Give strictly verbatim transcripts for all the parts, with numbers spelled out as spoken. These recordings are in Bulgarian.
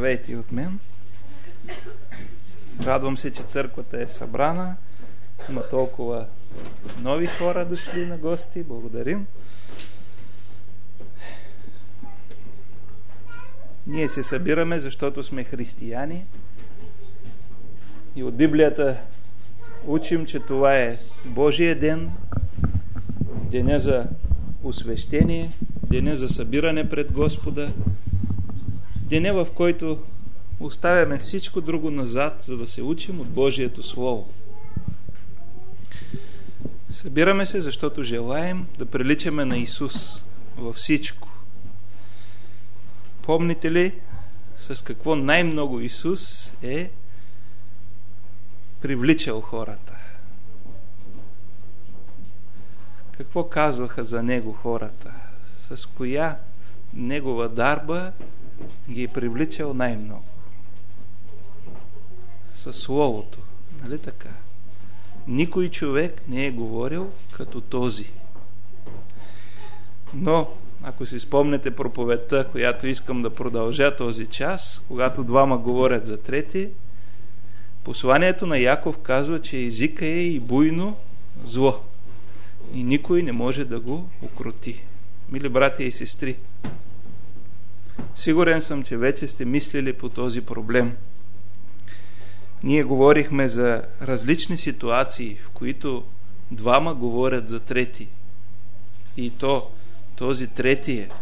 Здравейте от мен. Радвам се, че църквата е събрана. Има толкова нови хора дошли на гости. Благодарим. Ние се събираме, защото сме християни. И от Библията учим, че това е Божия ден, деня за освещение, деня за събиране пред Господа, деня, в който оставяме всичко друго назад, за да се учим от Божието Слово. Събираме се, защото желаем да приличаме на Исус във всичко. Помните ли с какво най-много Исус е привличал хората? Какво казваха за Него хората? С коя Негова дарба ги е привличал най-много? Със Словото. Нали така? Никой човек не е говорил като този. Но, ако си спомнете проповедта, която искам да продължа този час, когато двама говорят за трети, посланието на Яков казва, че езика е и буйно зло. И никой не може да го укроти. Мили братя и сестри, сигурен съм, че вече сте мислили по този проблем. Ние говорихме за различни ситуации, в които двама говорят за трети. И то, този трети е.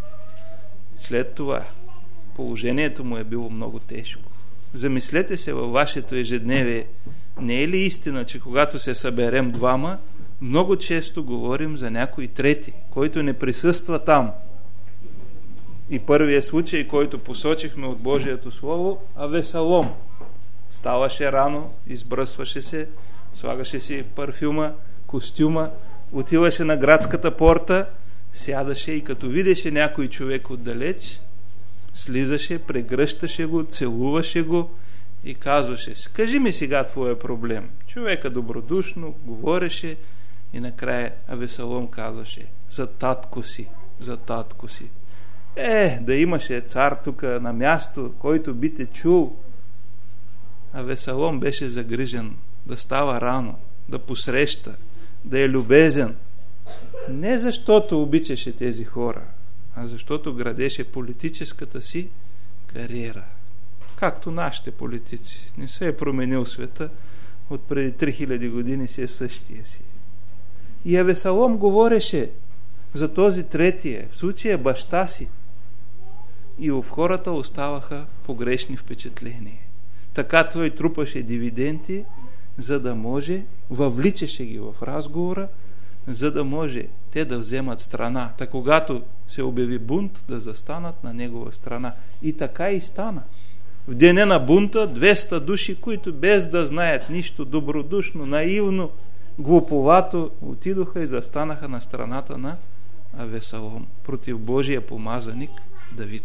След това положението му е било много тежко. Замислете се във вашето ежедневие. Не е ли истина, че когато се съберем двама, много често говорим за някой трети, който не присъства там? И първият случай, който посочихме от Божието Слово, Авесалом. Ставаше рано, избръсваше се, слагаше си парфюма, костюма, отиваше на градската порта, сядаше и като видеше някой човек отдалеч, слизаше, прегръщаше го, целуваше го и казваше: "Скажи ми сега твоя проблем." Човека добродушно говореше и накрая Авесалом казваше: "За татко си, за татко си." Е, да имаше цар тук на място, който би те чул. Авесалом беше загрижен да става рано, да посреща, да е любезен. Не защото обичаше тези хора, а защото градеше политическата си кариера. Както нашите политици. Не се е променил света, от преди три хиляди години си е същия си. И Авесалом говореше за този третия, в случая баща си. И в хората оставаха погрешни впечатления. Така той трупаше дивиденти, за да може, въвличаше ги в разговора, за да може те да вземат страна. Та когато се обяви бунт, да застанат на негова страна. И така и стана. В деня на бунта двеста души, които без да знаят нищо, добродушно, наивно, глуповато, отидоха и застанаха на страната на Авесалом против Божия помазаник Давид.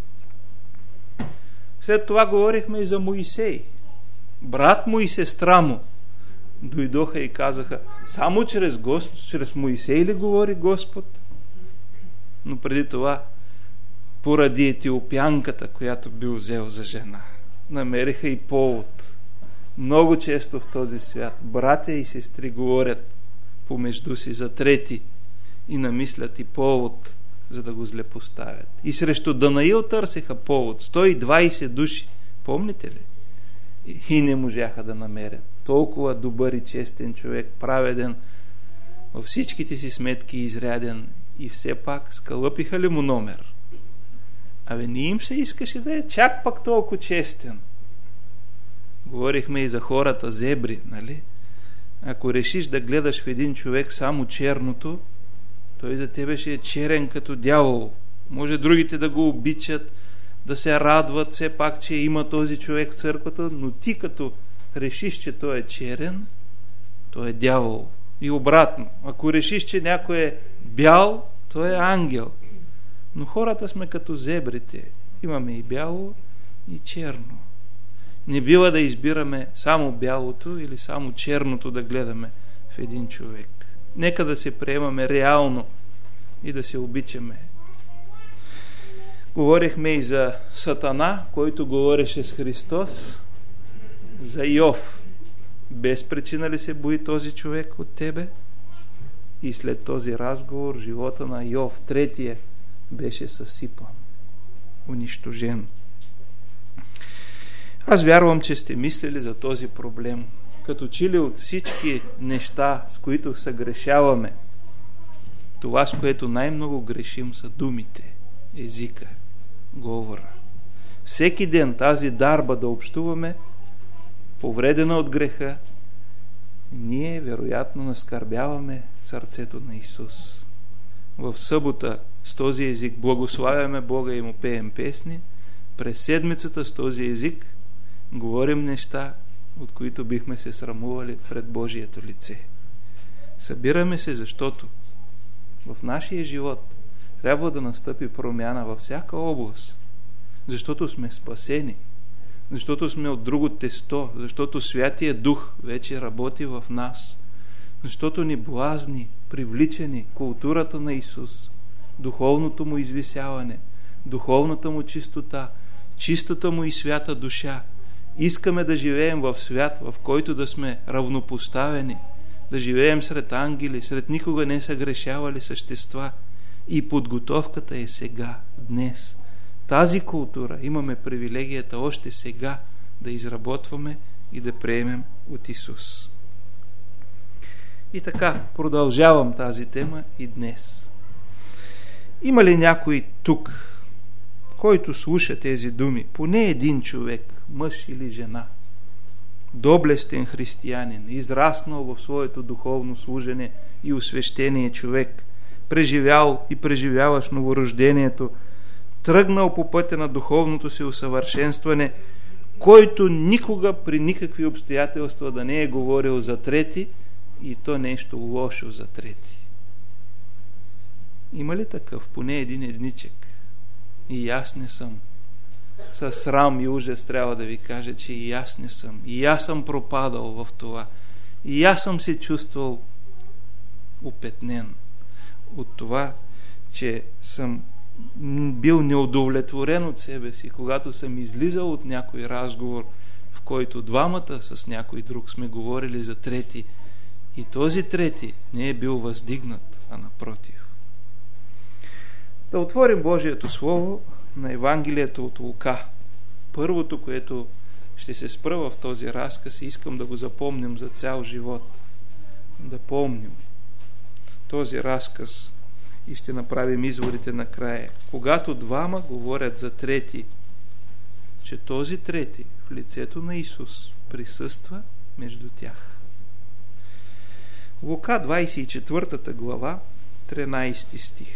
След това говорихме и за Моисей. Брат му и сестра му дойдоха и казаха: "Само чрез, Господ, чрез Моисей ли говори Господ?" Но преди това, поради етиопянката, която бил взел за жена, намериха и повод. Много често в този свят братя и сестри говорят помежду си за трети и намислят и повод, за да го злепоставят. И срещу Данаил търсеха повод. сто и двайсет души. Помните ли? И не можаха да намерят. Толкова добър и честен човек, праведен, във всичките си сметки изряден, и все пак скалъпиха ли му номер? Абе, не им се искаше да е чак пак толкова честен. Говорихме и за хората зебри, нали? Ако решиш да гледаш в един човек само черното, той за тебе ще е черен като дявол. Може другите да го обичат, да се радват все пак, че има този човек в църквата, но ти като решиш, че той е черен, той е дявол. И обратно. Ако решиш, че някой е бял, той е ангел. Но хората сме като зебрите. Имаме и бяло, и черно. Не бива да избираме само бялото или само черното да гледаме в един човек. Нека да се приемаме реално и да се обичаме. Говорихме и за Сатана, който говореше с Христос, за Йов. Без причина ли се бои този човек от тебе? И след този разговор живота на Йов, третия, беше съсипан, унищожен. Аз вярвам, че сте мислили за този проблем. Като че ли от всички неща, с които съгрешаваме, това, с което най-много грешим, са думите, езика, говора. Всеки ден тази дарба да общуваме, повредена от греха, ние вероятно наскърбяваме сърцето на Исус. В събота с този език благославяме Бога и му пеем песни, през седмицата с този език говорим неща, от които бихме се срамували пред Божието лице. Събираме се, защото в нашия живот трябва да настъпи промяна във всяка област, защото сме спасени, защото сме от друго тесто, защото Святия Дух вече работи в нас, защото ни блазни, привличани културата на Исус, духовното му извисяване, духовната му чистота, чистата му и свята душа. Искаме да живеем в свят, в който да сме равнопоставени, да живеем сред ангели, сред никога не съгрешавали същества. И подготовката е сега, днес. Тази култура имаме привилегията още сега да изработваме и да приемем от Исус. И така, продължавам тази тема и днес. Има ли някой тук, който слуша тези думи, поне един човек, мъж или жена, доблестен християнин, израснал в своето духовно служене и освещение човек, преживял и преживяваш новорождението, тръгнал по пътя на духовното си усъвършенстване, който никога при никакви обстоятелства да не е говорил за трети и то нещо лошо за трети. Има ли такъв? Поне един едничек. И аз не съм. Със срам и ужас трябва да ви кажа, че и аз не съм. И аз съм пропадал в това. И аз съм се чувствал опетнен от това, че съм бил неудовлетворен от себе си, когато съм излизал от някой разговор, в който двамата с някой друг сме говорили за трети. И този трети не е бил въздигнат, а напротив. Да отворим Божието Слово на Евангелието от Лука. Първото, което ще се спра в този разказ, и искам да го запомним за цял живот. Да помним този разказ и ще направим изводите накрая. Когато двама говорят за трети, че този трети в лицето на Исус присъства между тях. Лука двадесет и четвърта глава, тринадесети стих.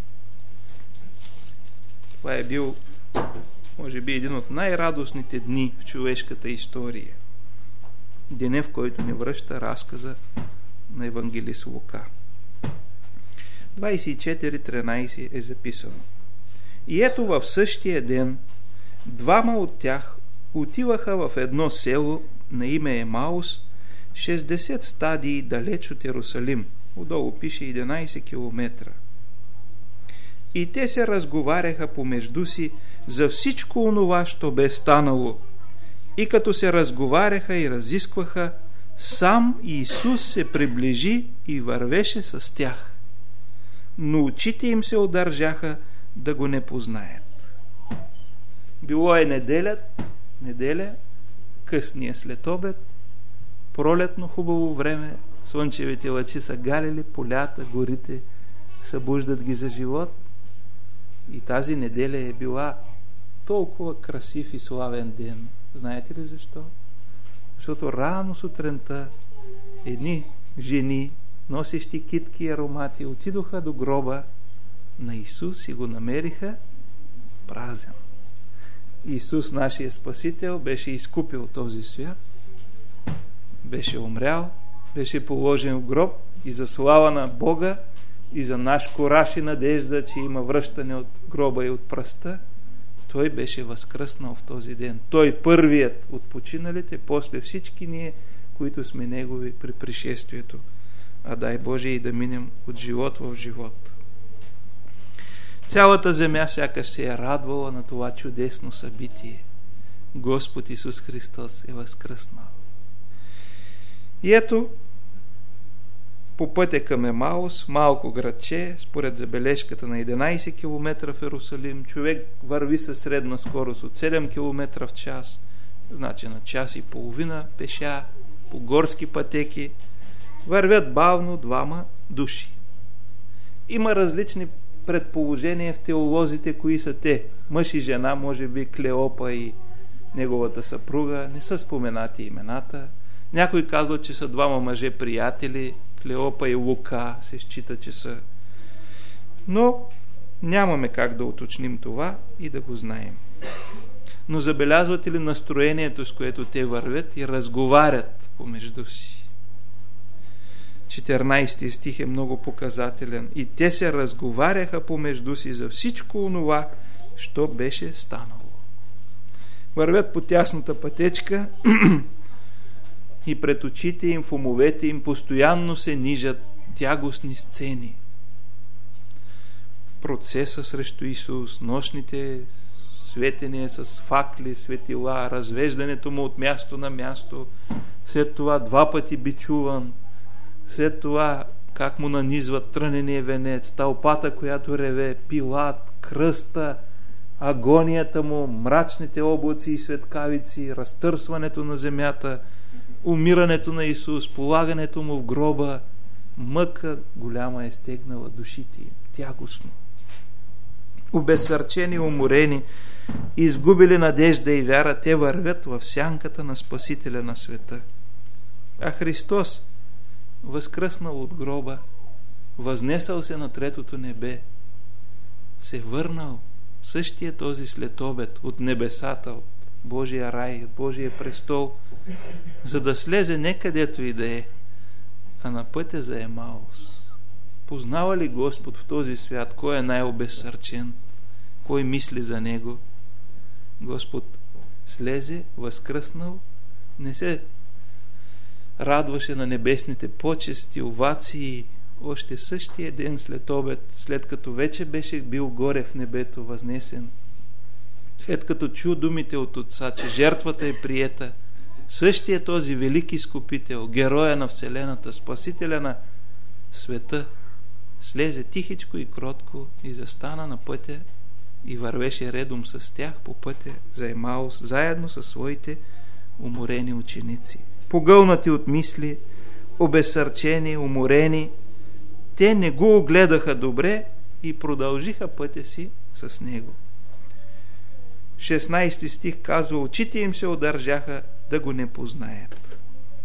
Това е бил, може би, един от най-радостните дни в човешката история. Деня, в който ни връща разказа на евангелист Лука. двадесет и четири тринадесет е записано. И ето в същия ден двама от тях отиваха в едно село на име Емаус, шестдесет стадии далеч от Иерусалим. Отдолу пише единадесет километра. И те се разговаряха помежду си за всичко онова, що бе станало. И като се разговаряха и разискваха, сам Исус се приближи и вървеше с тях. Но очите им се удържаха да го не познаят. Било е неделя, неделя, късния следобед, пролетно хубаво време, слънчевите лъчи са галили полята, горите, събуждат ги за живот. И тази неделя е била толкова красив и славен ден. Знаете ли защо? Защото рано сутринта едни жени, носещи китки и аромати, отидоха до гроба на Исус и го намериха празен. Исус, нашия Спасител, беше изкупил този свят, беше умрял, беше положен в гроб и за слава на Бога и за наш кораж и надежда, че има връщане от гроба и от пръста, той беше възкръснал в този ден. Той първият от починалите, после всички ние, които сме негови при пришествието. А дай Боже и да минем от живот в живот. Цялата земя сякаш се е радвала на това чудесно събитие. Господ Исус Христос е възкръснал. И ето, по пътя към Емаус, малко градче, според забележката на единайсет километра в Иерусалим, човек върви със средна скорост от седем километра в час, значи на час и половина пеша, по горски пътеки, вървят бавно двама души. Има различни предположения в теолозите, кои са те. Мъж и жена, може би Клеопа и неговата съпруга, не са споменати имената. Някой казва, че са двама мъже приятели, Клеопа и Лука се счита, че са. Но нямаме как да уточним това и да го знаем. Но забелязвате ли настроението, с което те вървят и разговарят помежду си? четиринайсети стих е много показателен. И те се разговаряха помежду си за всичко онова, що беше станало. Вървят по тясната пътечка и пред очите им, в умовете им постоянно се нижат тягостни сцени. Процеса срещу Исус, нощните светения с факли, светила, развеждането му от място на място, след това два пъти бичуван, след това как му нанизват трънения венец, тълпата, която реве, Пилат, кръста, агонията му, мрачните облаци и светкавици, разтърсването на земята, умирането на Исус, полагането му в гроба, мъка голяма е стегнала душите им, тягостно. Обезсърчени, уморени, изгубили надежда и вяра, те вървят в сянката на Спасителя на света. А Христос, възкръснал от гроба, възнесъл се на третото небе, се върнал същия този следобед от небесата, от Божия рай, от Божия престол, за да слезе некъдето и да е, а на пътя за Емаус. Познава ли Господ в този свят кой е най-обезсърчен, кой мисли за Него? Господ слезе, възкръснал, не се радваше на небесните почести, овации, още същия ден след обед, след като вече беше бил горе в небето, възнесен, след като чу думите от Отца, че жертвата е приета, същия този велик изкупител, героя на Вселената, спасителя на света, слезе тихичко и кротко и застана на пътя и вървеше редом с тях по пътя за Емаус, заедно със своите уморени ученици. Погълнати от мисли, обезсърчени, уморени, те не го огледаха добре и продължиха пътя си с него. шестнайсети стих казва: очите им се удържаха да го не познаят.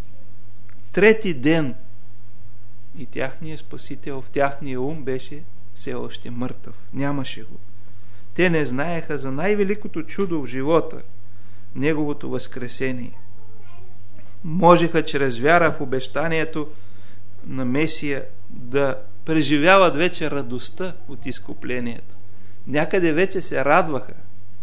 Трети ден и тяхният Спасител в тяхния ум беше все още мъртъв. Нямаше го. Те не знаеха за най-великото чудо в живота, неговото възкресение. Можеха чрез вяра в обещанието на Месия да преживяват вече радостта от изкуплението. Някъде вече се радваха.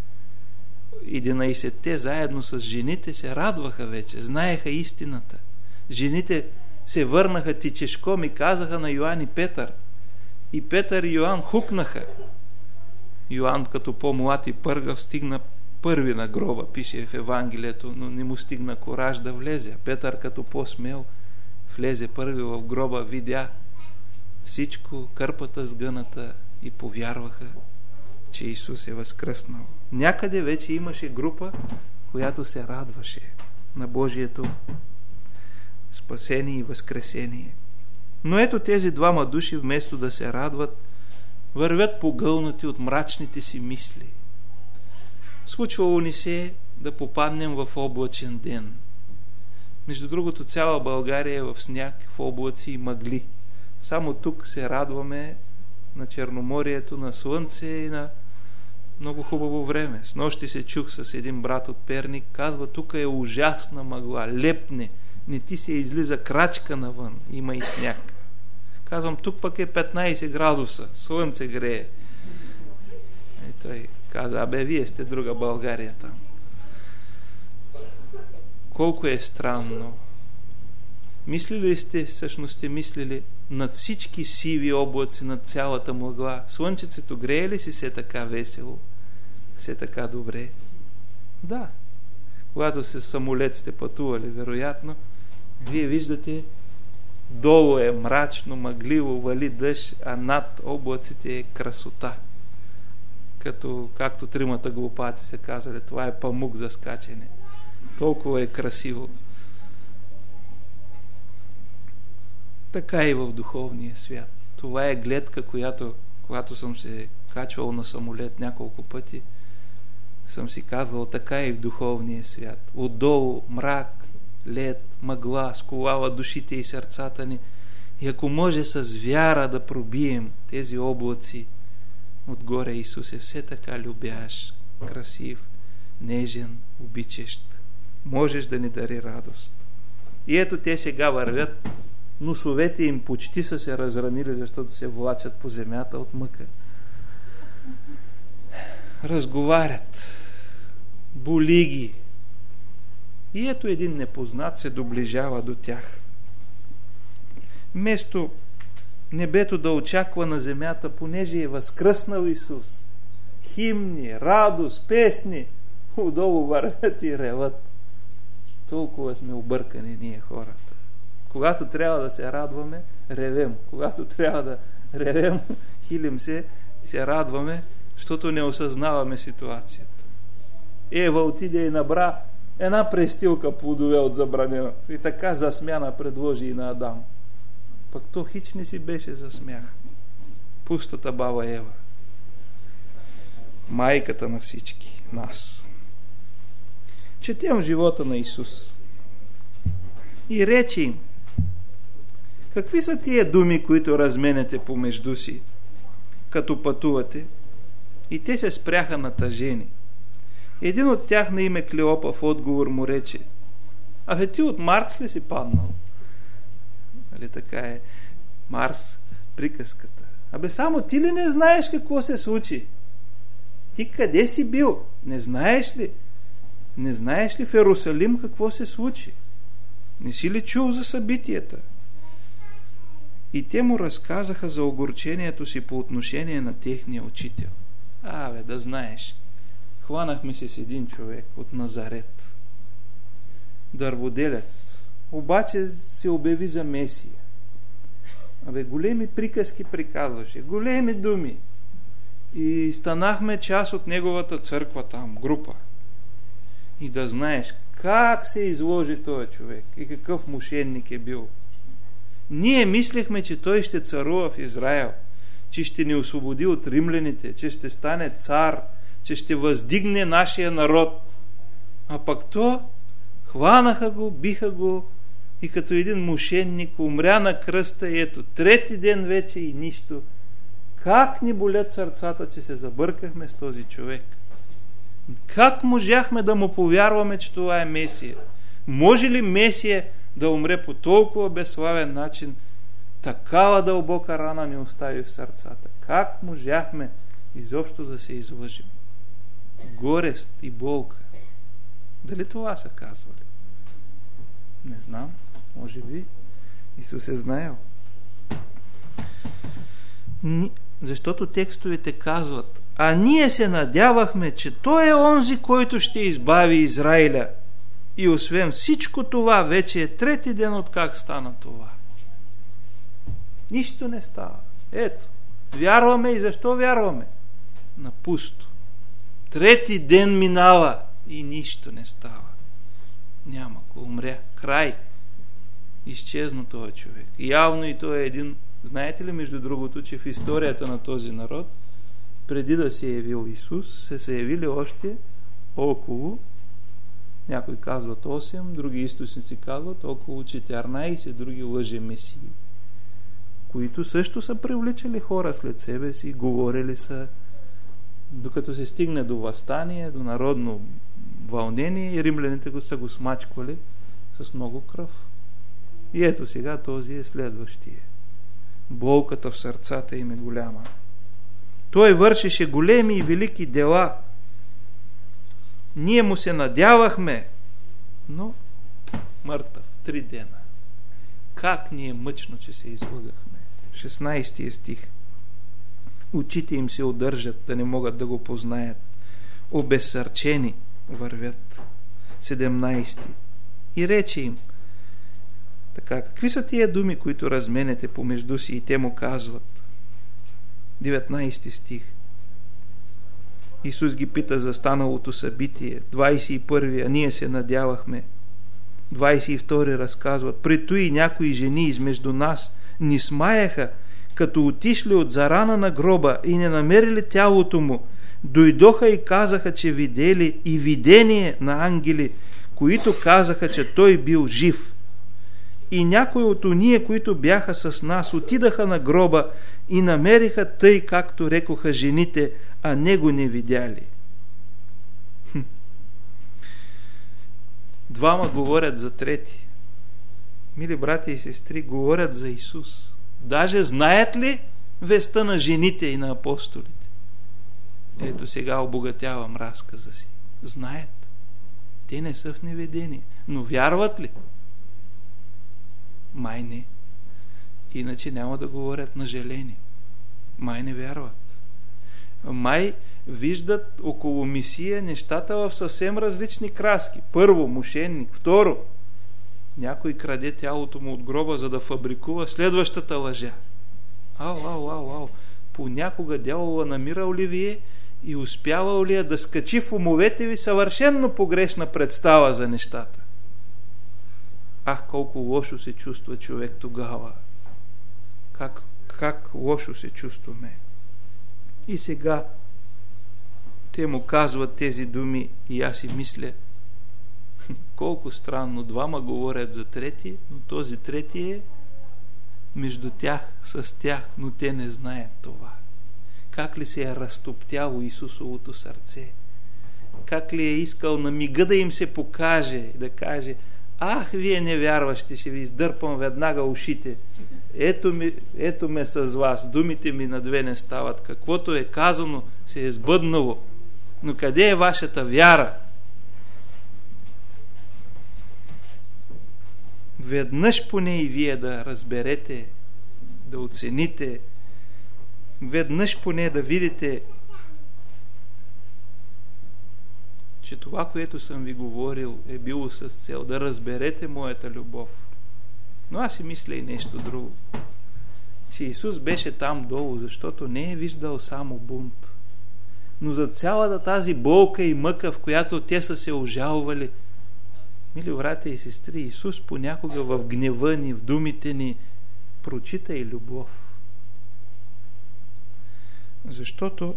единайсетте заедно с жените се радваха вече, знаеха истината. Жените се върнаха тичешком и казаха на Йоан и Петър. И Петър и Йоан хукнаха. Йоан като по-млад и пъргав стигна първи на гроба, пише в Евангелието, но не му стигна кораж да влезе. Петър като по-смел влезе първи в гроба, видя всичко, кърпата сгъната и повярваха, че Исус е възкръснал. Някъде вече имаше група, която се радваше на Божието спасение и възкресение. Но ето тези двама души, вместо да се радват, вървят погълнати от мрачните си мисли. Случвало ни се да попаднем в облачен ден. Между другото, цяла България е в сняг, в облаци и мъгли. Само тук се радваме на Черноморието, на слънце и на много хубаво време. Снощи се чух с един брат от Перник, казва: тук е ужасна мъгла, лепне, не ти се излиза крачка навън, има и сняг. Казвам, тук пък е петнайсет градуса, слънце грее. И той каза: абе, вие сте друга България там. Колко е странно. Мислили сте, всъщност сте мислили, над всички сиви облаци, над цялата мъгла. Слънчецето грее ли си се така весело? Все така добре? Да. Когато с самолет сте пътували, вероятно, вие виждате, долу е мрачно, мъгливо, вали дъжд, а над облаците е красота. Като, както тримата глупаци се казали, това е памук за скачене. Толкова е красиво. Така и в духовния свят. Това е гледка, която, когато съм се качвал на самолет няколко пъти, съм си казвал, така и в духовния свят. Отдолу мрак, лед, мъгла, сковава душите и сърцата ни. И ако може с вяра да пробием тези облаци, отгоре Исус е все така любящ, красив, нежен, обичащ. Можеш да ни дари радост. И ето те сега вървят, носовете им почти са се разранили, защото се влачат по земята от мъка. Разговарят, боли ги. И ето един непознат се доближава до тях. Вместо небето да очаква на земята, понеже е възкръснал Исус, химни, радост, песни, удолу вървят и реват. Толкова сме объркани ние хората. Когато трябва да се радваме, ревем. Когато трябва да ревем, хилим се и се радваме, защото не осъзнаваме ситуацията. Ева отиде и набра една престилка плодове от забраненото и така засмяна предложи и на Адам. Пък то хич не си беше за смях. Пустата баба Ева. Майката на всички нас. Четем живота на Исус. И рече им: какви са тия думи, които разменяте помежду си, като пътувате? И те се спряха натъжени. Един от тях на име Клеопа в отговор му рече: абе ти от Маркс ли си паднал? Нали така е Марс, приказката. Абе само ти ли не знаеш какво се случи? Ти къде си бил? Не знаеш ли? Не знаеш ли в Ерусалим какво се случи? Не си ли чул за събитията? И те му разказаха за огорчението си по отношение на техния учител. Абе, да знаеш, хванахме се с един човек от Назарет, дърводелец, обаче се обяви за Месия. Абе, големи приказки приказваше, големи думи. И станахме част от неговата църква там, група. И да знаеш как се изложи този човек и какъв мошенник е бил. Ние мислехме, че той ще царува в Израел, че ще ни освободи от римляните, че ще стане цар, че ще въздигне нашия народ. А пък то хванаха го, биха го и като един мошенник умря на кръста и ето трети ден вече и нищо. Как ни болят сърцата, че се забъркахме с този човек? Как можахме да му повярваме, че това е Месия? Може ли Месия да умре по толкова безславен начин? Такава дълбока рана ни остави в сърцата. Как можахме изобщо да се излъжим? Горест и болка. Дали това са казвали? Не знам. Може би Исус е знаел. Защото текстовете казват: а ние се надявахме, че той е онзи, който ще избави Израиля. И освен всичко това, вече е трети ден от как стана това. Нищо не става. Ето, вярваме и защо вярваме? На пусто. Трети ден минава и нищо не става. Няма го, умря. Край. Изчезна този човек. Явно и той е един. Знаете ли, между другото, че в историята на този народ, преди да се е явил Исус, се са явили още около, някои казват осем, други източници казват около четиринайсет други лъжемесии, които също са привличали хора след себе си, говорили са, докато се стигне до въстание, до народно вълнение, и римляните го са го смачквали с много кръв. И ето сега този е следващия. Болката в сърцата им е голяма. Той вършеше големи и велики дела. Ние му се надявахме, но мъртъв, три дена. Как ни е мъчно, че се излъгахме. шестнайсети стих. Очите им се удържат, да не могат да го познаят. Обезсърчени вървят. седемнайсети. И рече им: така, какви са тия думи, които разменете помежду си? И те му казват. деветнайсети стих. Исус ги пита за станалото събитие. двайсет и първи. А ние се надявахме. двайсет и втори разказват: при той някои жени измежду нас ни смаяха, като отишли от зарана на гроба и не намерили тялото му. Дойдоха и казаха, че видели и видение на ангели, които казаха, че той бил жив. И някои от уния, които бяха с нас, отидаха на гроба и намериха тъй, както рекоха жените, а него не видяли. Хм. Двама говорят за трети. Мили брати и сестри, говорят за Исус. Даже знаят ли веста на жените и на апостолите? Ето сега обогатявам разказа си. Знаят. Те не са в неведение. Но вярват ли? Май не. Иначе няма да говорят на желение. Май не вярват. Май виждат около Месия нещата в съвсем различни краски. Първо, мошенник. Второ, някой краде тялото му от гроба, за да фабрикува следващата лъжа. Ау, ау, ау, ау. Понякога дявола намирал ли вие и успявал ли да скачи в умовете ви съвършенно погрешна представа за нещата? Ах, колко лошо се чувства човек тогава. Как, как лошо се чувстваме. И сега те му казват тези думи и аз си мисля, колко странно, двама говорят за трети, но този трети е между тях, с тях, но те не знаят това. Как ли се е разтоптяло Исусовото сърце? Как ли е искал на мига да им се покаже, да каже: ах, вие невярващи, ще ви издърпам веднага ушите. Ето, ми, ето ме с вас, думите ми на две не стават. Каквото е казано, се е сбъднало. Но къде е вашата вяра? Веднъж поне и вие да разберете, да оцените, веднъж поне да видите, че това, което съм ви говорил, е било с цел да разберете моята любов. Но аз си мисля и нещо друго. Че Исус беше там долу, защото не е виждал само бунт. Но за цялата тази болка и мъка, в която те са се ожалвали, мили братя и сестри, Исус понякога в гнева ни, в думите ни, прочита и любов. Защото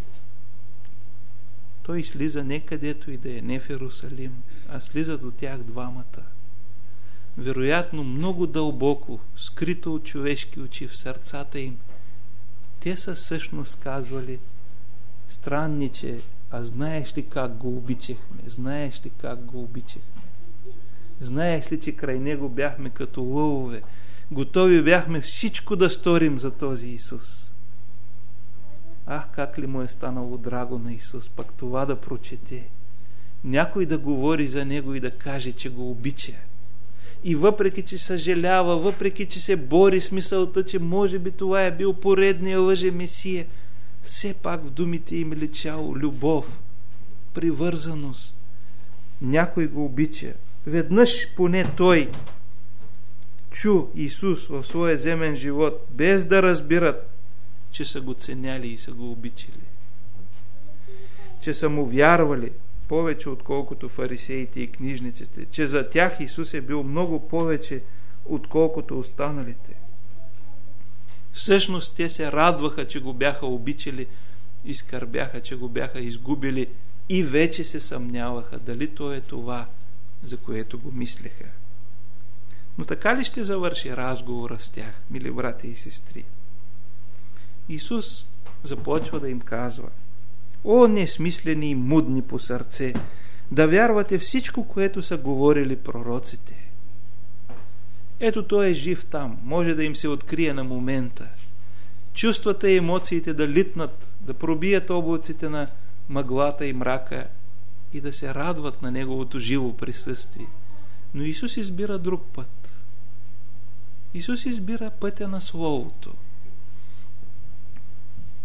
Той слиза не където и да е, не в Иерусалим, а слиза до тях двамата. Вероятно много дълбоко, скрито от човешки очи в сърцата им, те са всъщност казвали: странниче, а знаеш ли как го обичахме? Знаеш ли как го обичахме? Знаеш ли, че край него бяхме като лъвове? Готови бяхме всичко да сторим за този Исус. Ах, как ли му е станало драго на Исус пък това да прочете. Някой да говори за него и да каже, че го обича. И въпреки, че съжалява, въпреки, че се бори с мисълта, че може би това е бил поредния лъже Месия, все пак в думите им личало любов, привързаност. Някой го обича. Веднъж поне той чу Исус в своя земен живот, без да разбират, че са го ценяли и са го обичали. Че са му вярвали повече отколкото фарисеите и книжниците. Че за тях Исус е бил много повече отколкото останалите. Всъщност те се радваха, че го бяха обичали и скърбяха, че го бяха изгубили и вече се съмняваха дали то е това, за което го мислеха. Но така ли ще завърши разговора с тях, мили брати и сестри? Исус започва да им казва: о, несмислени и мудни по сърце, да вярвате всичко, което са говорили пророците. Ето той е жив там, може да им се открие на момента. Чувствата и емоциите да литнат, да пробият облаците на мъглата и мрака и да се радват на неговото живо присъствие. Но Исус избира друг път. Исус избира пътя на Словото.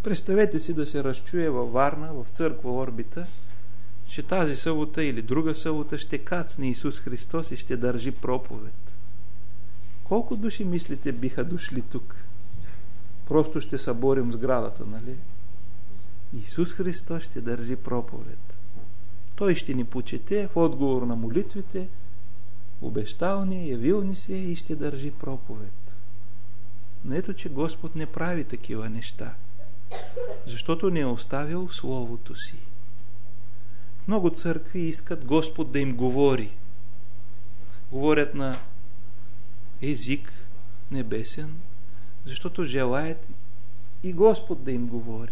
Представете си да се разчуе във Варна, в църква Орбита, че тази събота или друга събота ще кацне Исус Христос и ще държи проповед. Колко души мислите биха дошли тук? Просто ще съборим сградата, нали? Исус Христос ще държи проповед. Той ще ни почете в отговор на молитвите, обещал ни, явил ни се и ще държи проповед. Но ето, че Господ не прави такива неща, защото не е оставил Словото си. Много църкви искат Господ да им говори. Говорят на език небесен, защото желаят и Господ да им говори.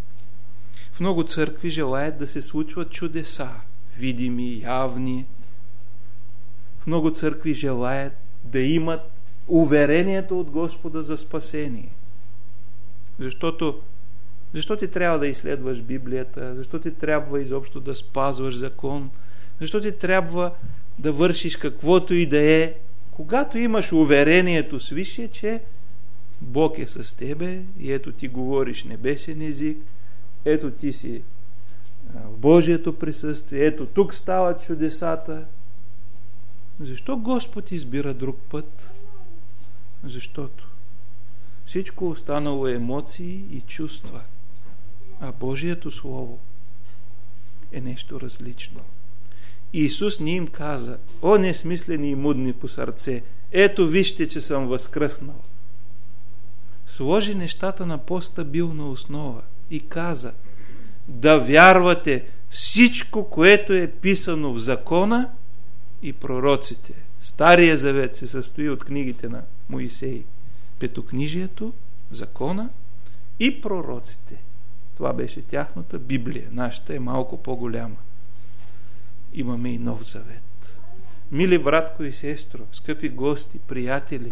В много църкви желаят да се случват чудеса, видими, явни. В много църкви желаят да имат уверението от Господа за спасение. Защото защо ти трябва да изследваш Библията? Защо ти трябва изобщо да спазваш закон? Защо ти трябва да вършиш каквото и да е? Когато имаш уверението свише, че Бог е с тебе и ето ти говориш небесен език, ето ти си в Божието присъствие, ето тук стават чудесата. Защо Господ избира друг път? Защото всичко останало е емоции и чувства, а Божието Слово е нещо различно. Исус ни им каза: о, несмислени и мудни по сърце, ето вижте, че съм възкръснал. Сложи нещата на по-стабилна основа и каза: да вярвате всичко, което е писано в закона и пророците. Стария завет се състои от книгите на Моисей, Петокнижието, закона и пророците. Това беше тяхната Библия. Нашата е малко по-голяма. Имаме и Нов завет. Мили братко и сестро, скъпи гости, приятели,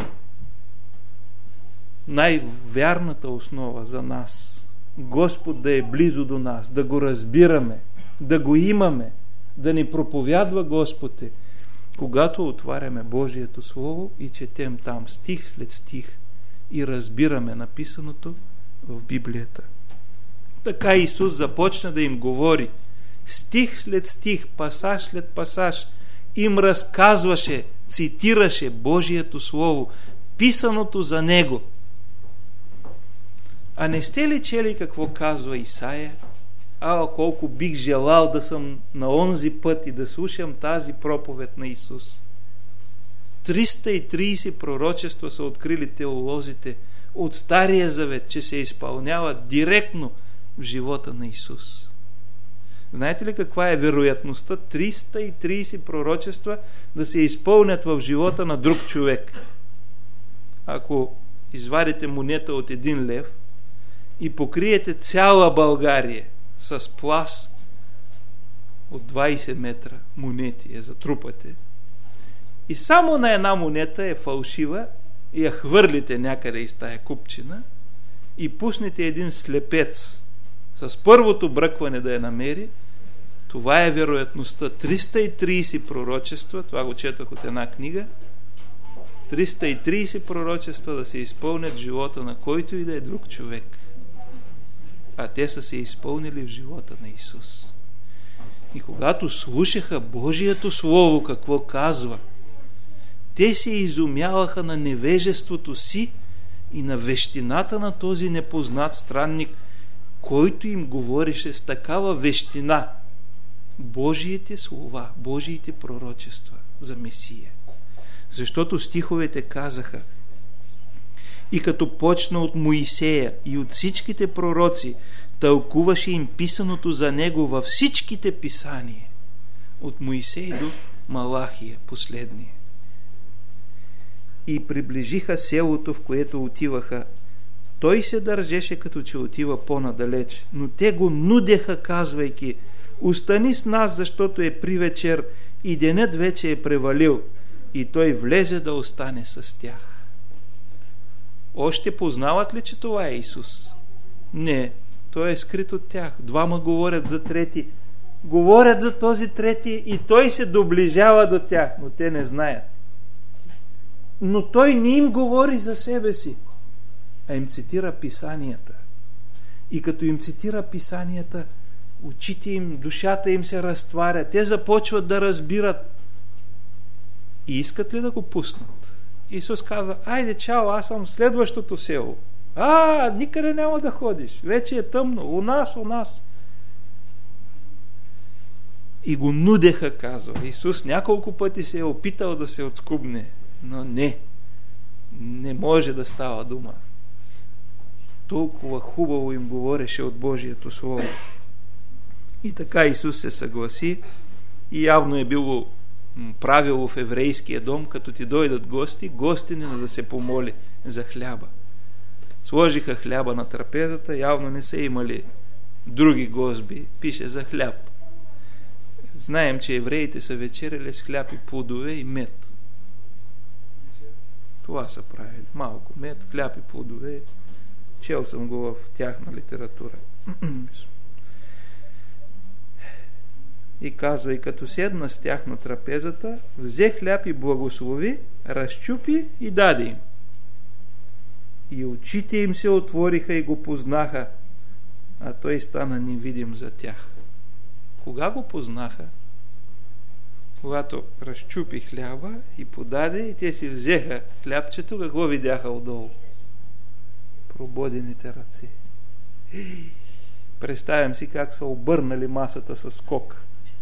най-вярната основа за нас, Господ да е близо до нас, да го разбираме, да го имаме, да ни проповядва Господ е, когато отваряме Божието Слово и четем там стих след стих и разбираме написаното в Библията. Така Исус започна да им говори стих след стих, пасаж след пасаж, им разказваше, цитираше Божието Слово, писаното за Него. А не сте ли чели какво казва Исаия? А, колко бих желал да съм на онзи път и да слушам тази проповед на Исус. триста и трийсет пророчества са открили теолозите от Стария завет, че се изпълняват директно в живота на Исус. Знаете ли каква е вероятността триста и трийсет пророчества да се изпълнят в живота на друг човек? Ако извадите монета от един лев и покриете цяла България с плас от двайсет метра монети, я затрупате, и само на една монета е фалшива и я хвърлите някъде из тая купчина и пуснете един слепец с първото бръкване да я намери, това е вероятността. триста и трийсет пророчества, това го четох от една книга, триста и трийсет пророчества да се изпълнят в живота на който и да е друг човек. А те са се изпълнили в живота на Исус. И когато слушаха Божието Слово какво казва, те се изумяваха на невежеството си и на вещината на този непознат странник, който им говореше с такава вещина Божиите слова, Божиите пророчества за Месия. Защото стиховете казаха: и като почна от Моисея и от всичките пророци, тълкуваше им писаното за него във всичките писания. От Моисей до Малахия, последния. И приближиха селото, в което отиваха. Той се държеше като че отива по-надалеч, но те го нудеха, казвайки: остани с нас, защото е привечер и денят вече е превалил. И той влезе да остане с тях. Още познават ли, че това е Исус? Не, той е скрит от тях. Двама говорят за трети. Говорят за този трети и той се доближава до тях, но те не знаят. Но той не им говори за себе си, а им цитира писанията. И като им цитира писанията, очите им, душата им се разтваря. Те започват да разбират. И искат ли да го пуснат? Исус казва: айде, чао, аз съм следващото село. А, никъде няма да ходиш. Вече е тъмно. У нас, у нас. И го нудеха, казва. Исус няколко пъти се е опитал да се отскубне, но не. Не може да става дума. Толкова хубаво им говореше от Божието Слово. И така Исус се съгласи и явно е било правило в еврейския дом, като ти дойдат гости, гостинина да се помоли за хляба. Сложиха хляба на трапезата, явно не са имали други гозби, пише за хляб. Знаем, че евреите са вечеряли с хляб и плодове и мед. Това са правили. Малко мед, хляб и плодове. Чел съм го в тяхна литература. И казва: и като седна с тях на трапезата, взе хляб и благослови, разчупи и даде им. И очите им се отвориха и го познаха, а той стана невидим за тях. Кога го познаха? Когато разчупи хляба и подаде, и те си взеха хлябчето, какво видяха отдолу? Прободените ръце. Представям си как са обърнали масата с скок.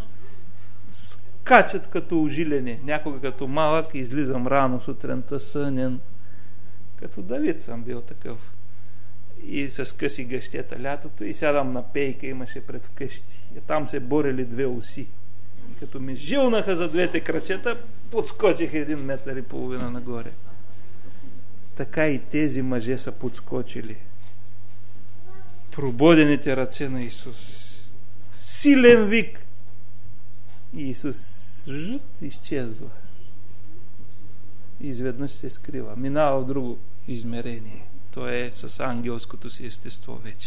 Скачат като ужилени. Някога като малък излизам рано сутринта сънен. Като Давид съм бил такъв. И с къси гъщета лятото и сядам на пейка, имаше пред вкъщи. И там се борели две оси. И като ми жилнаха за двете крачета, подскочих един метър и половина нагоре. Така и тези мъже са подскочили. Прободените ръце на Исус. Силен вик. И Исус жут, изчезва. И изведнъж се скрива. Минава в друго измерение. То е с ангелското си естество вече.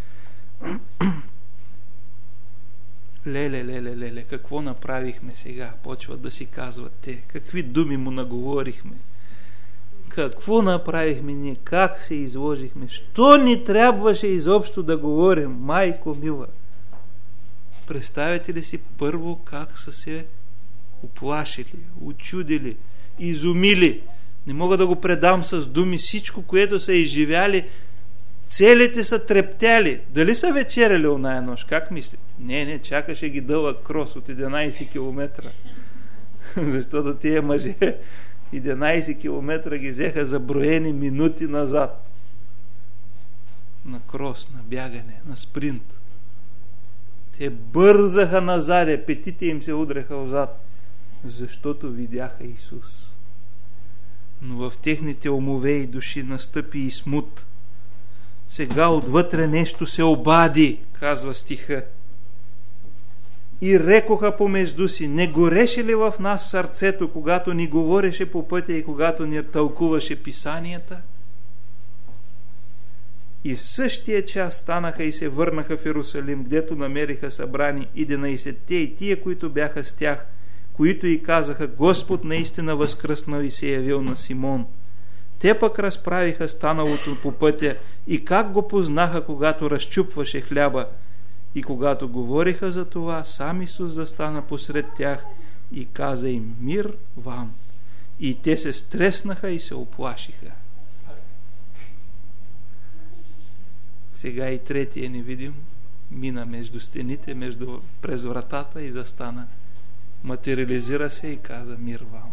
Леле, леле, леле, какво направихме сега? Почват да си казват те. Какви думи му наговорихме? Какво направихме ние? Как се изложихме? Що ни трябваше изобщо да говорим? Майко мила! Представете ли си първо как са се уплашили, учудили, изумили? Не мога да го предам с думи. Всичко, което са изживяли, целите са трептяли. Дали са вечеряли оная нощ? Как мисли? Не, не, чакаше ги дълъг крос от единайсет километра. Защото тия мъже единайсет километра ги взеха за броени минути назад. На крос, на бягане, на спринт. Те бързаха назад, петите им се удреха отзад, защото видяха Исус. Но в техните умове и души настъпи и смут. Сега отвътре нещо се обади, казва стиха. И рекоха помежду си: не гореше ли в нас сърцето, когато ни говореше по пътя и когато ни тълкуваше писанията? И в същия час станаха и се върнаха в Иерусалим, гдето намериха събрани единайсетте и тия, които бяха с тях, които и казаха: Господ наистина възкръснал и се явил на Симон. Те пък разправиха станалото по пътя и как го познаха, когато разчупваше хляба. И когато говориха за това, сам Исус застана посред тях и каза им: мир вам. И те се стреснаха и се оплашиха. Сега и третия невидим мина между стените, между през вратата и застана. Материализира се и каза: мир вам.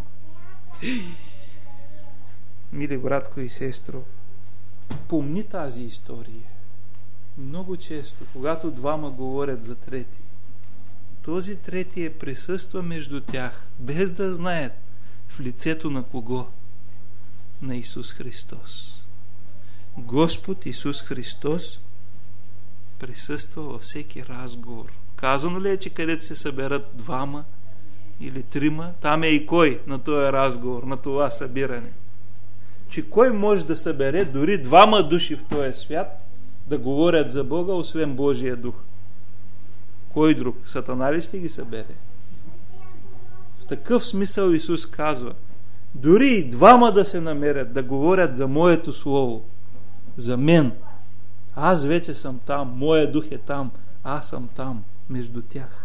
Мили братко и сестро, помни тази история. Много често, когато двама говорят за трети, този трети е присъства между тях, без да знаят в лицето на кого? На Исус Христос. Господ Исус Христос присъства във всеки разговор. Казано ли е, че където се съберат двама или трима, там е и кой на този разговор, на това събиране? Че кой може да събере дори двама души в този свят да говорят за Бога, освен Божия дух? Кой друг? Сатана ли ще ги събере? В такъв смисъл Исус казва: дори и двама да се намерят да говорят за моето слово, за мен, Аз вече съм там, моя дух е там, аз съм там, между тях.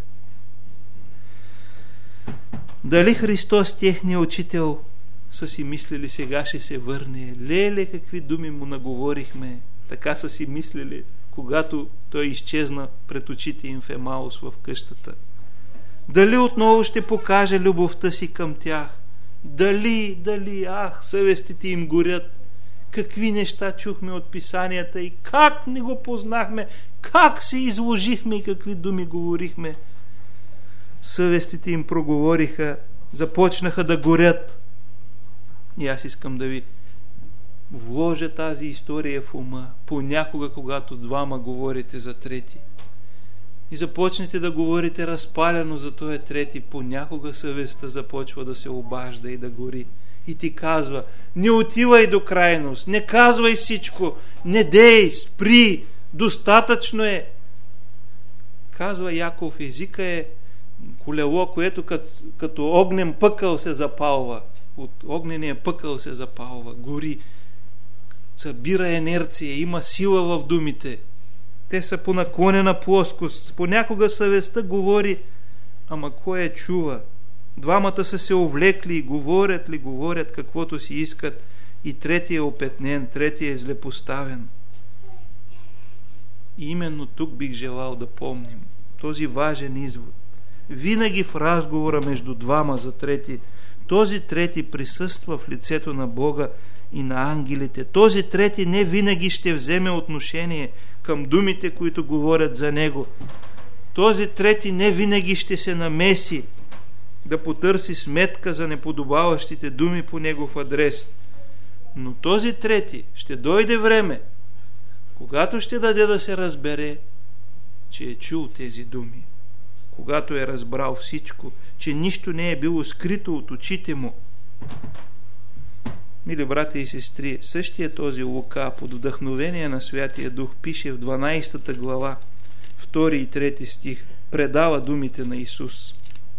Дали Христос, техния учител, са си мислили, сега ще се върне? Леле, какви думи му наговорихме. Така са си мислили, когато той изчезна пред очите им в Емаус в къщата. Дали отново ще покаже любовта си към тях? Дали, дали, ах, съвестите им горят. Какви неща чухме от писанията и как не го познахме, как се изложихме и какви думи говорихме. Съвестите им проговориха, започнаха да горят. И аз искам да ви вложа тази история в ума, понякога, когато двама говорите за трети. И започнете да говорите разпалено за този трети, понякога съвестта започва да се обажда и да гори. И ти казва, не отивай до крайност, не казвай всичко, не дей, спри, достатъчно е. Казва Яков, езика е колело, което като, като огнен пъкъл се запалва. От огнения пъкъл се запалва, гори, събира инерция, има сила в думите. Те са по наклонена плоскост. Понякога съвестта говори, ама кой я чува? Двамата са се увлекли и говорят ли, говорят каквото си искат, и третия е опетнен, третия е злепоставен. И именно тук бих желал да помним този важен извод. Винаги в разговора между двама за трети, този трети присъства в лицето на Бога и на ангелите. Този трети не винаги ще вземе отношение към думите, които говорят за него. Този трети не винаги ще се намеси да потърси сметка за неподобаващите думи по негов адрес. Но този трети ще дойде време, когато ще даде да се разбере, че е чул тези думи, когато е разбрал всичко, че нищо не е било скрито от очите му. Мили брати и сестри, същия този Лука под вдъхновение на Святия Дух пише в дванадесета глава, втори и трети стих, предава думите на Исус.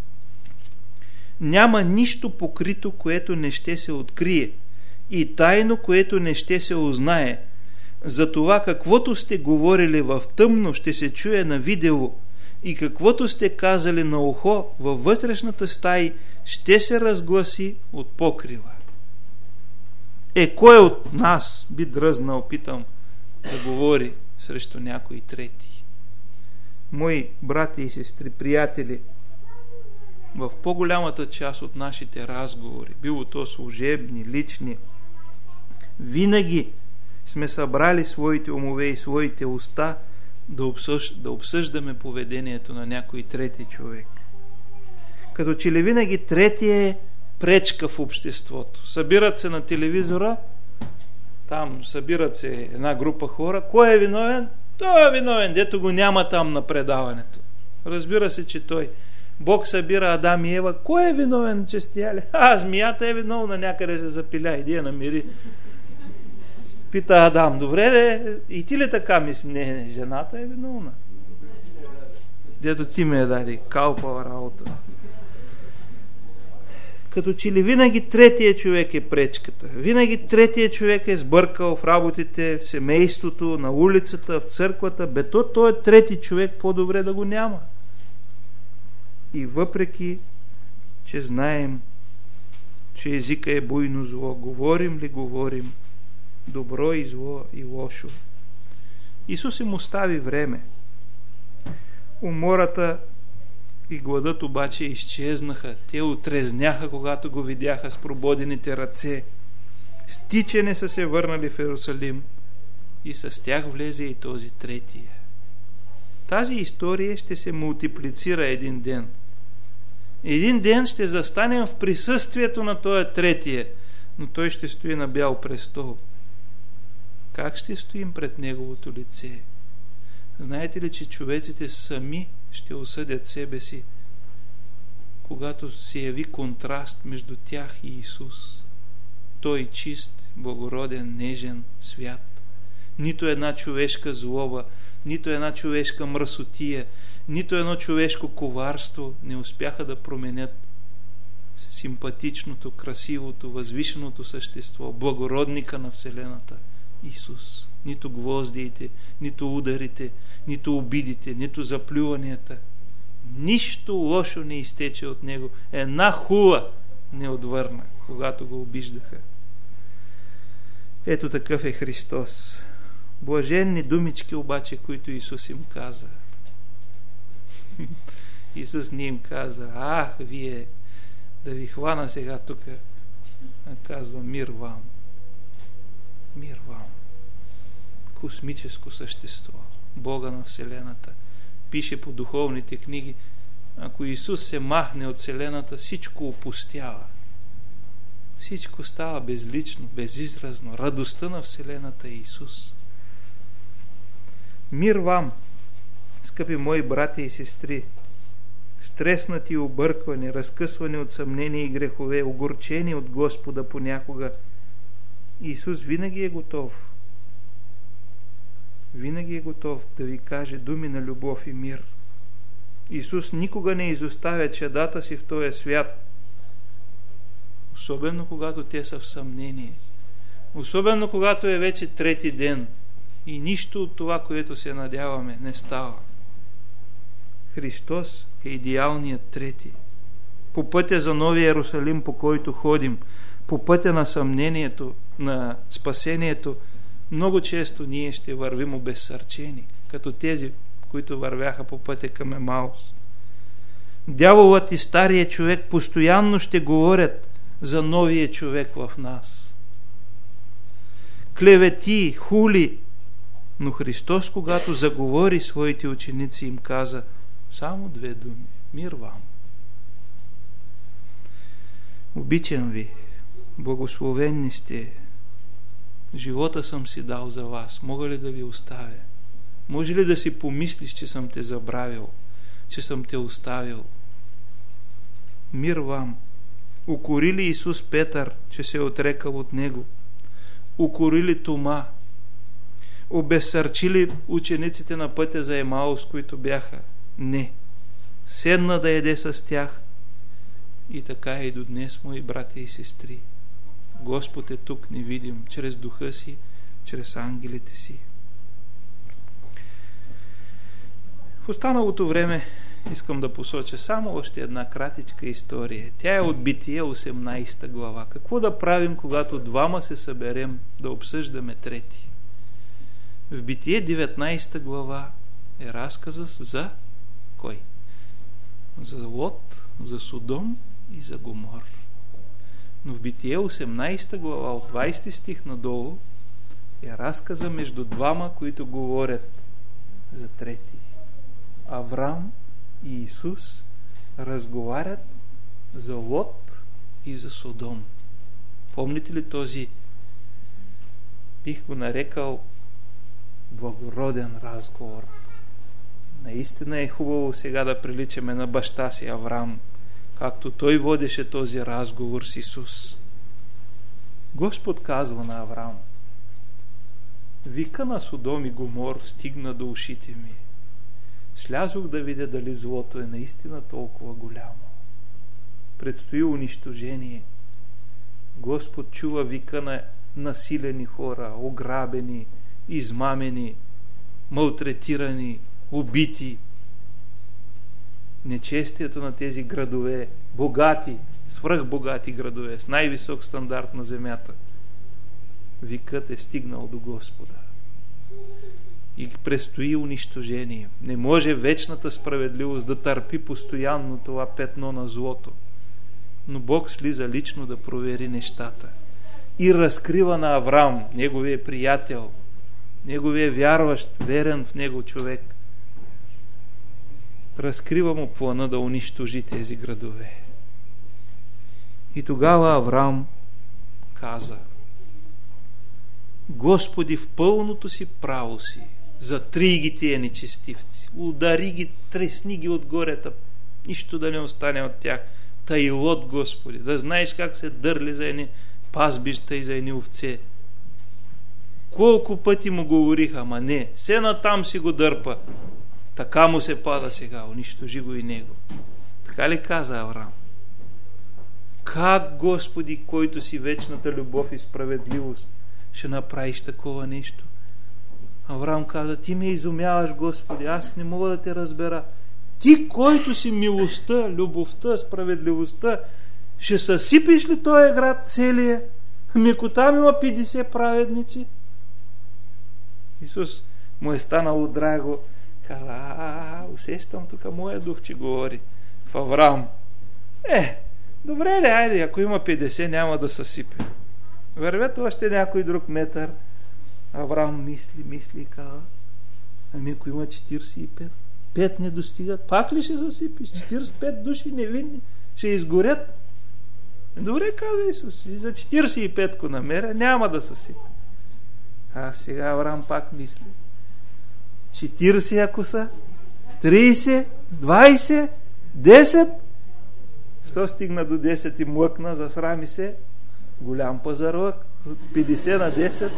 Няма нищо покрито, което не ще се открие, и тайно, което не ще се узнае. Затова каквото сте говорили в тъмно, ще се чуе на видео, и каквото сте казали на ухо във вътрешната стаи, ще се разгласи от покрива. Е, кой от нас би дръзнал, питам, да говори срещу някой трети? Мои брати и сестри, приятели, в по-голямата част от нашите разговори, било то служебни, лични, винаги сме събрали своите умове и своите уста да, обсъж... да обсъждаме поведението на някой трети човек. Като че ли винаги третия е пречка в обществото. Събират се на телевизора, там събират се една група хора. Кой е виновен? Той е виновен, дето го няма там на предаването. Разбира се, че той. Бог събира Адам и Ева. Кой е виновен, че стояли? А, змията е виновна, някъде се запиля. Иди я намери. Пита Адам, добре де, и ти ли така мисли? Не, не, жената е виновна. Дето ти ме е даде, калпава работа. Като че ли винаги третия човек е пречката. Винаги третия човек е сбъркал в работите, в семейството, на улицата, в църквата. Бето, той е трети човек, по-добре да го няма. И въпреки, че знаем, че езика е буйно зло, говорим ли говорим, добро и зло и лошо. Исус им остави време. Умората и гладът обаче изчезнаха. Те отрезняха, когато го видяха с прободените ръце. С тичане са се върнали в Иерусалим и с тях влезе и този третия. Тази история ще се мултиплицира един ден. Един ден ще застанем в присъствието на този третия, но той ще стои на бял престол. Как ще стоим пред неговото лице? Знаете ли, че човеците сами ще осъдят себе си, когато се яви контраст между тях и Исус? Той чист, благороден, нежен, свят. Нито една човешка злоба, нито една човешка мръсотия, нито едно човешко коварство не успяха да променят симпатичното, красивото, възвишеното същество, благородника на Вселената, Исус. нито гвоздиите, нито ударите, нито обидите, нито заплюванията. Нищо лошо не изтече от него. Една хула не отвърна, когато го обиждаха. Ето такъв е Христос. Блаженни думички обаче, които Исус им каза. Исус не им каза: ах, вие, да ви хвана сега тук. Казва: мир вам. Мир вам. Космическо същество. Бога на Вселената. Пише по духовните книги: ако Исус се махне от Вселената, всичко опустява. Всичко става безлично, безизразно. Радостта на Вселената е Исус. Мир вам, скъпи мои братя и сестри, стреснати и обърквани, разкъсвани от съмнения и грехове, огорчени от Господа понякога. Исус винаги е готов. Винаги е готов да ви каже думи на любов и мир. Исус никога не изоставя чадата си в този свят. Особено когато те са в съмнение. Особено когато е вече трети ден и нищо от това, което се надяваме, не става. Христос е идеалният трети. По пътя за Новия Иерусалим, по който ходим, по пътя на съмнението, на спасението, много често ние ще вървим обезсърчени, като тези, които вървяха по пътя към Емаус. Дяволът и стария човек постоянно ще говорят за новия човек в нас. Клевети, хули, но Христос, когато заговори своите ученици, им каза само две думи: мир вам. Обичам ви, благословенни сте, живота съм си дал за вас, мога ли да ви оставя? Може ли да си помислиш, че съм те забравил, че съм те оставил? Мир вам. Укори ли Исус Петър, че се е отрекал от него? Укори ли Тома? Обезсърчи ли учениците на пътя за Емаус, които бяха? Не. Седна да еде с тях. И така и до днес, мои братя и сестри. Господ е тук невидим, чрез духа си, чрез ангелите си. В останалото време искам да посоча само още една кратичка история. Тя е от Битие, осемнадесета глава. Какво да правим, когато двама се съберем да обсъждаме трети? В Битие, деветнадесета глава, е разказът за кой? За Лот, за Содом и за Гомор. Но в Битие, осемнадесета глава, от двадесети стих надолу, е разказа между двама, които говорят за трети. Авраам и Исус разговарят за Лот и за Содом. Помните ли този, бих го нарекал, благороден разговор? Наистина е хубаво сега да приличаме на баща си Авраам, както той водеше този разговор с Исус. Господ казва на Авраам: вика на Содом и Гомор стигна до ушите ми. Слязох да видя дали злото е наистина толкова голямо. Предстои унищожение. Господ чува вика на насилени хора, ограбени, измамени, малтретирани, убити. Нечестието на тези градове, богати, свръхбогати градове, с най-висок стандарт на земята. Викът е стигнал до Господа. И предстои унищожение. Не може вечната справедливост да търпи постоянно това петно на злото. Но Бог слиза лично да провери нещата. И разкрива на Авраам, неговия приятел, неговия вярващ, верен в него човек, разкрива му плана да унищожи тези градове. И тогава Авраам каза: Господи, в пълното си право си, затри ги тия нечестивци, удари ги, тресни ги отгоре, нищо да не остане от тях. Та и Лот, Господи, да знаеш как се дърли за едни пазбища и за едни овце. Колко пъти му говориха, ама не, се натам си го дърпа. Така му се пада сега, унищожи го и него. Така ли каза Авраам? Как, Господи, който си вечната любов и справедливост, ще направиш такова нещо? Авраам каза: ти ме изумяваш, Господи, аз не мога да те разбера. Ти, който си милостта, любовта, справедливостта, ще съсипиш ли този град целия? Ами ако там има петдесет праведници? Исус му е станало драго. Каза: а, усещам тук моя дух, че говори в Авраам. Е, добре ли, айде, ако има петдесет, няма да съсипе. Вървят още някой друг метър. Авраам мисли, мисли и казва: ами ако има четиридесет и пет, пет не достигат, пак ли ще засипиш? четиридесет и пет души невинни ще изгорят. Добре, казва Исус, и за четиридесет и пет ко намеря, няма да съсипе. А сега Авраам пак мисли: четиридесет ако са, тридесет, двадесет, десет, що стигна до десет и млъкна, засрами се, голям пазарлък, петдесет на десет.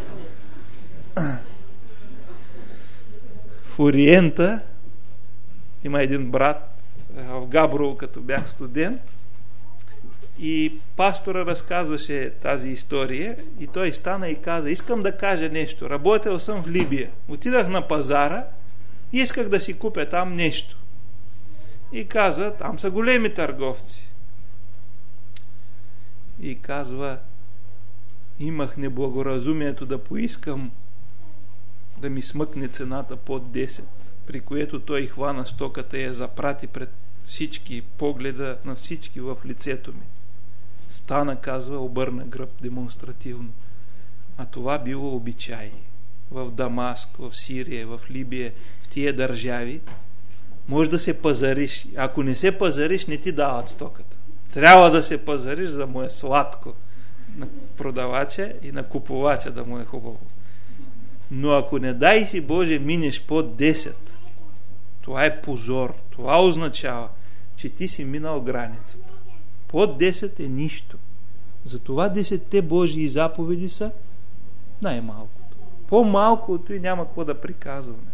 В Ориента има един брат в Габрово, като бях студент, и пастора разказваше тази история и той стана и каза: искам да кажа нещо. Работил съм в Либия. Отидах на пазара и исках да си купя там нещо. И казва: там са големи търговци. И казва: имах неблагоразумието да поискам да ми смъкне цената под десет, при което той хвана стоката и я запрати пред всички, погледа на всички в лицето ми. Стана, казва, обърна гръб демонстративно. А това било обичай. В Дамаск, в Сирия, в Либия, в тия държави може да се пазариш. Ако не се пазариш, не ти дават стоката. Трябва да се пазариш, за да му е сладко на продавача и на купувача, да му е хубаво. Но ако не дай си Боже минеш под десет, това е позор. Това означава, че ти си минал границата. Под десет е нищо. Затова десетте Божии заповеди са най-малкото. По-малкото и няма какво да приказваме.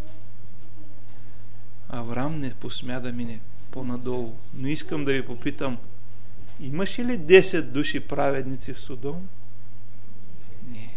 Авраам не посмя да мине по-надолу. Но искам да ви попитам: имаше ли десет души праведници в Содом? Не.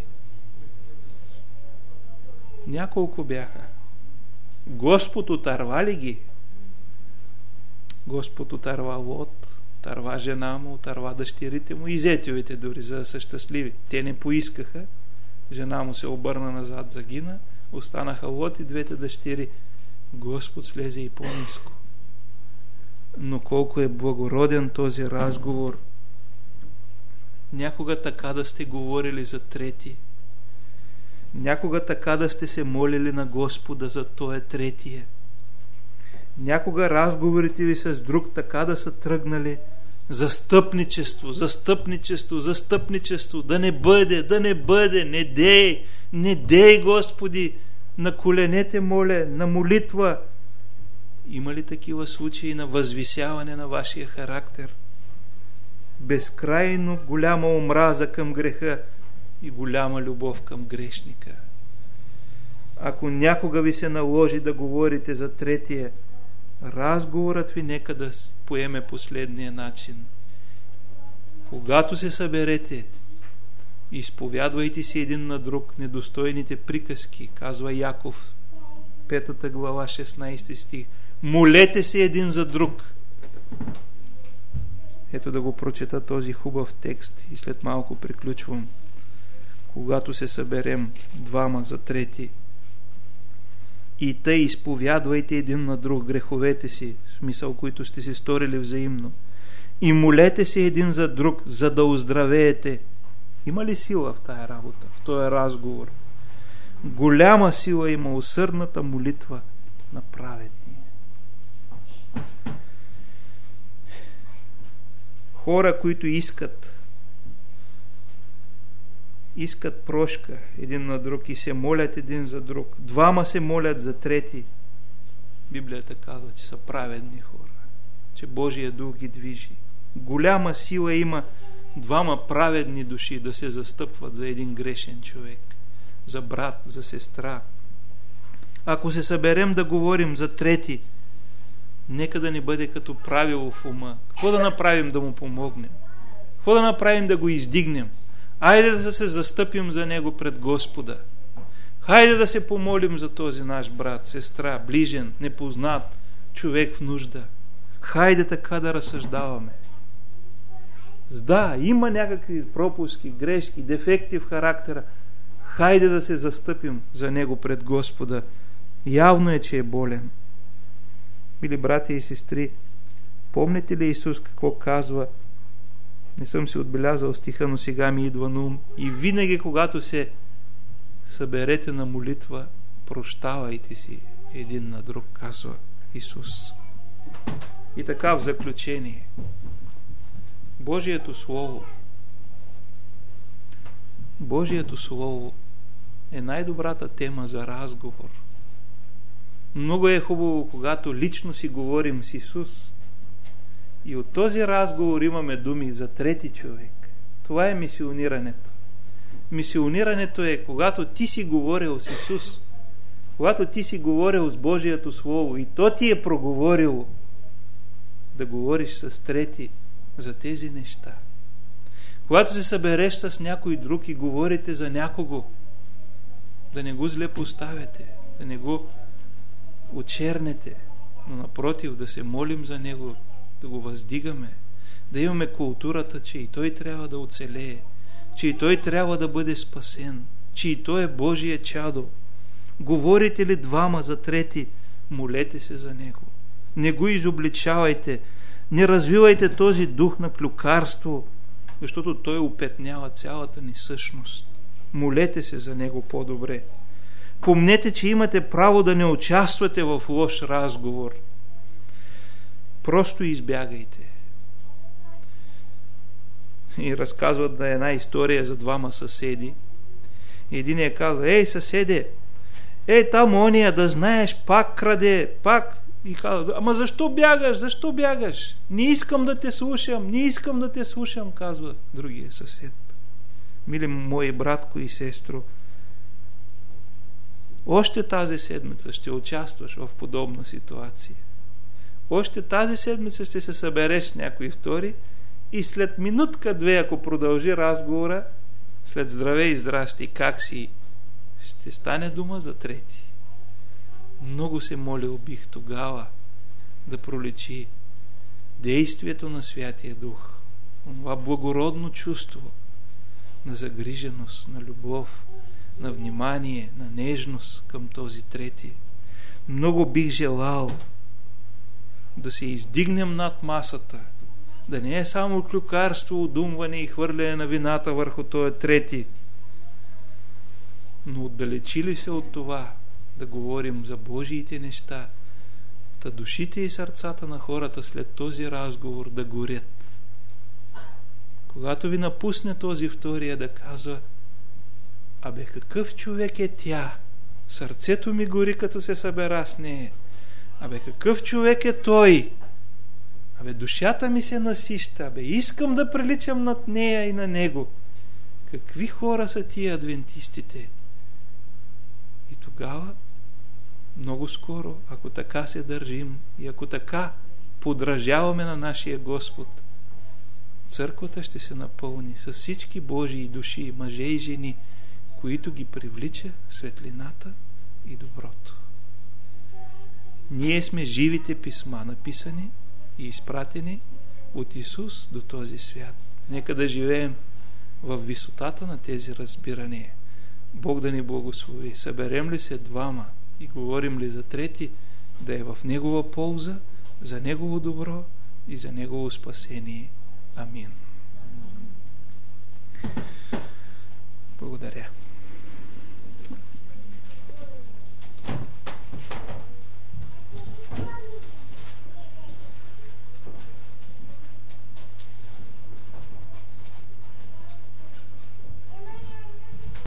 Няколко бяха. Господ отърва ли ги? Господ отърва Лот, отърва жена му, отърва дъщерите му и зетовете дори, за да са щастливи. Те не поискаха. Жена му се обърна назад, загина. Останаха Лот и двете дъщери. Господ слезе и по-ниско. Но колко е благороден този разговор. Някога така да сте говорили за трети. Някога така да сте се молили на Господа за този третия. Някога разговорите ви с друг така да са тръгнали: застъпничество, застъпничество, застъпничество, да не бъде, да не бъде, не дей, не дей, Господи, на коленете моля, на молитва. Има ли такива случаи на възвисяване на вашия характер? Безкрайно голяма омраза към греха и голяма любов към грешника. Ако някога ви се наложи да говорите за третия, разговорът ви нека да поеме последния начин. Когато се съберете, изповядвайте си един на друг недостойните приказки, казва Яков, петата глава, шестнайсети стих. Молете се един за друг. Ето да го прочета този хубав текст и след малко приключвам. Когато се съберем двама за трети, и тъй изповядвайте един на друг греховете си, в смисъл, които сте си сторили взаимно, и молете се един за друг, за да оздравеете. Има ли сила в тая работа, в този разговор? Голяма сила има усърдната молитва на праведния. Хора, които искат искат прошка един на друг и се молят един за друг. Двама се молят за трети. Библията казва, че са праведни хора, че Божия дух ги движи. Голяма сила има двама праведни души да се застъпват за един грешен човек, за брат, за сестра. Ако се съберем да говорим за трети, нека да не бъде като правило в ума. Какво да направим да му помогнем? Какво да направим да го издигнем? Айде да се застъпим за него пред Господа. Хайде да се помолим за този наш брат, сестра, ближен, непознат, човек в нужда. Хайде така да разсъждаваме. Да, има някакви пропуски, грешки, дефекти в характера. Хайде да се застъпим за него пред Господа. Явно е, че е болен. Мили брати и сестри, помните ли Исус какво казва? Не съм си отбелязал стиха, но сега ми идва на ум. И винаги, когато се съберете на молитва, прощавайте си един на друг, казва Исус. И така в заключение. Божието Слово Божието Слово е най-добрата тема за разговор. Много е хубаво, когато лично си говорим с Исус и от този разговор имаме думи за трети човек. Това е мисионирането. Мисионирането е когато ти си говорил с Исус, когато ти си говорил с Божието Слово и то ти е проговорило, да говориш с трети за тези неща. Когато се събереш с някой друг и говорите за някого, да не го зле поставяте, да не го очернете, но напротив да се молим за него, да го въздигаме, да имаме културата, че и той трябва да оцелее, че и той трябва да бъде спасен, че и той е Божие чадо. Говорите ли двама за трети, молете се за него. Не го изобличавайте, не развивайте този дух на клюкарство, защото той опетнява цялата ни същност. Молете се за него по-добре. Помнете, че имате право да не участвате в лош разговор. Просто избягайте. И разказват да една история за двама съседи. Единият казва: ей, съседе, ей, там ония, да знаеш, пак краде, пак. И казва: ама защо бягаш, защо бягаш? Не искам да те слушам, не искам да те слушам, казва другия съсед. Мили мои братко и сестро, още тази седмица ще участваш в подобна ситуация. Още тази седмица ще се събереш с някой втори и след минутка-две, ако продължи разговора, след здраве и здрасти, как си, ще стане дума за трети. Много се молил бих тогава да проличи действието на Святия Дух, това благородно чувство на загриженост, на любов, на внимание, на нежност към този трети. Много бих желал да се издигнем над масата, да не е само клюкарство, удумване и хвърляне на вината върху този трети, но отдалечи ли се от това да говорим за Божиите неща, та душите и сърцата на хората след този разговор да горят. Когато ви напусне този втория, да казва: абе, какъв човек е тя? Сърцето ми гори, като се събера с нея. Абе, какъв човек е той? Абе, душата ми се насища. Абе, искам да приличам над нея и на него. Какви хора са тия адвентистите? И тогава, много скоро, ако така се държим и ако така подражаваме на нашия Господ, църквата ще се напълни с всички Божии души, мъже и жени, които ги привлича светлината и доброто. Ние сме живите писма, написани и изпратени от Исус до този свят. Нека да живеем в висотата на тези разбирания. Бог да ни благослови. Съберем ли се двама и говорим ли за трети, да е в Негова полза, за Негово добро и за Негово спасение. Амин.